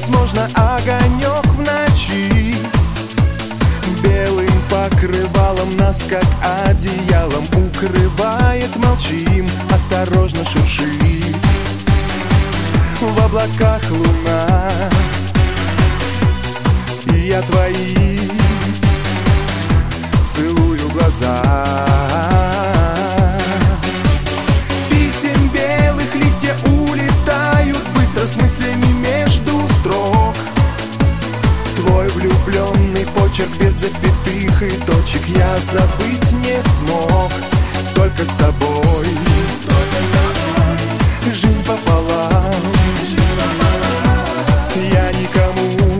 возможно, огонек в ночи. Белым покрывалом нас, как одеялом, укрывает, молчим, осторожно шуршит. В облаках луна, и я твои целую глаза. Писем белых листья улетают быстро с мыслями между строк. Твой влюбленный почерк без запятых и точек я забыть не смог. Только с тобой, жизнь пополам. Я никому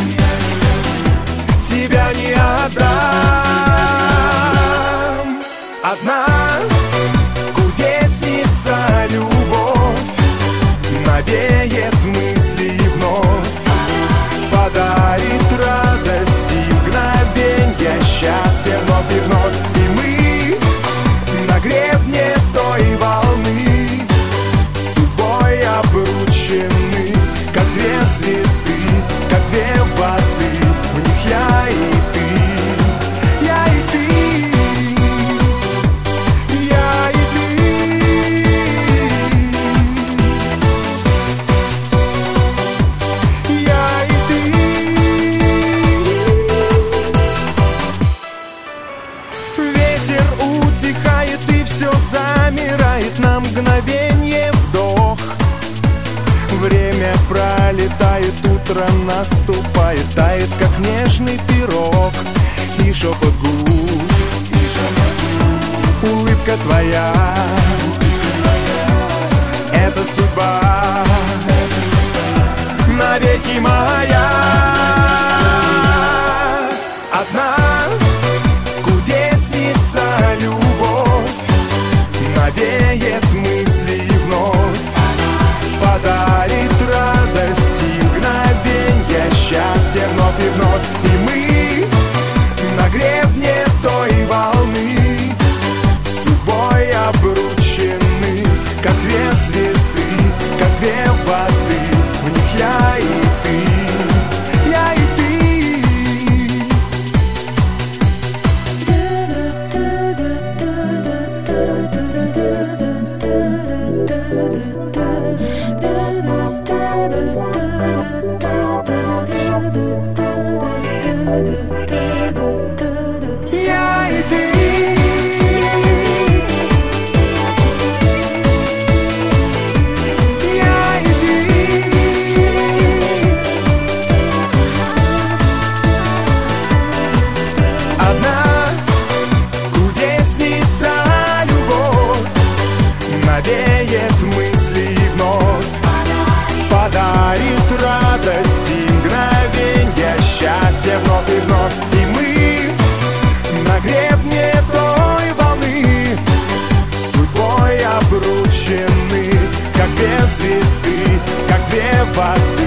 тебя не отдам. Одна кудесница любовь навеет мысли вновь, подарит радости мгновенья счастья вновь и вновь. И мы на гребне той волны с судьбой обручены, как две звезды, как две воды. В них я и ты, я и ты, я и ты. Я и ты. Ветер утихает и все замирает на мгновенье вдох. Время пролетает, утро наступает, тает, как нежный пирог. И шепот губ, улыбка твоя, это судьба, навеки моя. Одна кудесница любовь навеет мысли вновь, подарит радости мгновенья счастья вновь и вновь. И мы на гребне той волны с судьбой обручены, как две звезды, как две воды. В них я и ты, я и ты. Я и ты. Я и ты. Одна кудесница любовь навеет мысли вновь, подарит радости мгновенья счастья вновь и вновь. И мы на гребне той волны с судьбой обручены, как две звезды, как две воды.